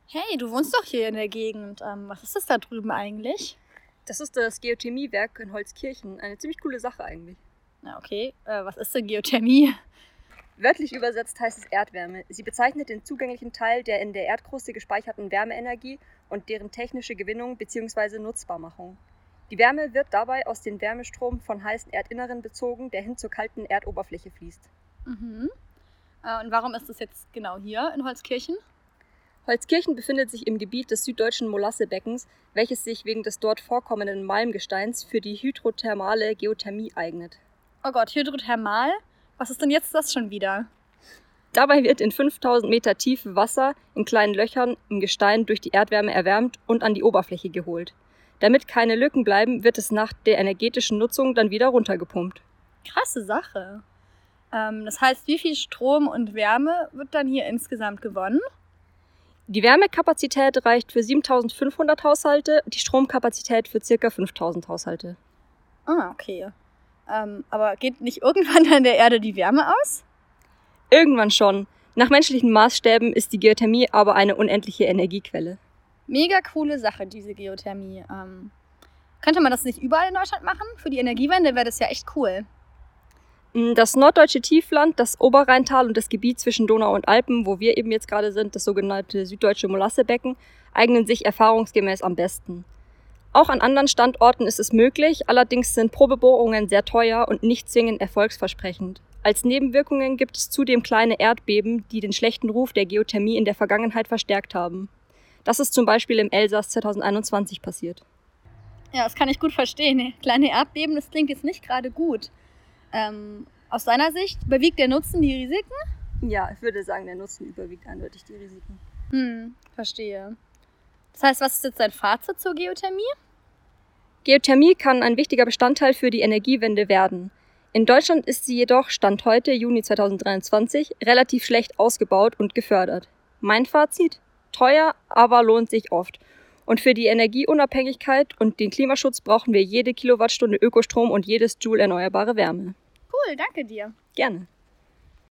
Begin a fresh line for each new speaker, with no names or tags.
Hey, du wohnst doch hier in der Gegend. Was ist das da drüben eigentlich?
Das ist das Geothermiewerk in Holzkirchen. Eine ziemlich coole Sache eigentlich.
Na okay, was ist denn Geothermie?
Wörtlich übersetzt heißt es Erdwärme. Sie bezeichnet den zugänglichen Teil der in der Erdkruste gespeicherten Wärmeenergie und deren technische Gewinnung bzw. Nutzbarmachung. Die Wärme wird dabei aus dem Wärmestrom von heißen Erdinneren bezogen, der hin zur kalten Erdoberfläche fließt.
Mhm. Und warum ist das jetzt genau hier in Holzkirchen?
Holzkirchen befindet sich im Gebiet des süddeutschen Molassebeckens, welches sich wegen des dort vorkommenden Malmgesteins für die hydrothermale Geothermie eignet.
Oh Gott, hydrothermal? Was ist denn jetzt das schon wieder?
Dabei wird in 5000 Meter Tiefe Wasser in kleinen Löchern im Gestein durch die Erdwärme erwärmt und an die Oberfläche geholt. Damit keine Lücken bleiben, wird es nach der energetischen Nutzung dann wieder runtergepumpt.
Krasse Sache. Das heißt, wie viel Strom und Wärme wird dann hier insgesamt gewonnen?
Die Wärmekapazität reicht für 7500 Haushalte, die Stromkapazität für ca. 5000 Haushalte.
Ah, okay. Aber geht nicht irgendwann an der Erde die Wärme aus?
Irgendwann schon. Nach menschlichen Maßstäben ist die Geothermie aber eine unendliche Energiequelle.
Mega coole Sache, diese Geothermie. Könnte man das nicht überall in Deutschland machen? Für die Energiewende wäre das ja echt cool.
Das norddeutsche Tiefland, das Oberrheintal und das Gebiet zwischen Donau und Alpen, wo wir eben jetzt gerade sind, das sogenannte süddeutsche Molassebecken, eignen sich erfahrungsgemäß am besten. Auch an anderen Standorten ist es möglich, allerdings sind Probebohrungen sehr teuer und nicht zwingend erfolgsversprechend. Als Nebenwirkungen gibt es zudem kleine Erdbeben, die den schlechten Ruf der Geothermie in der Vergangenheit verstärkt haben. Das ist zum Beispiel im Elsass 2021 passiert.
Ja, das kann ich gut verstehen. Kleine Erdbeben, das klingt jetzt nicht gerade gut. Aus deiner Sicht, überwiegt der Nutzen die Risiken?
Ja, ich würde sagen, der Nutzen überwiegt eindeutig die Risiken.
Verstehe. Das heißt, was ist jetzt dein Fazit zur Geothermie?
Geothermie kann ein wichtiger Bestandteil für die Energiewende werden. In Deutschland ist sie jedoch, Stand heute, Juni 2023, relativ schlecht ausgebaut und gefördert. Mein Fazit? Teuer, aber lohnt sich oft. Und für die Energieunabhängigkeit und den Klimaschutz brauchen wir jede Kilowattstunde Ökostrom und jedes Joule erneuerbare Wärme.
Cool, danke dir.
Gerne.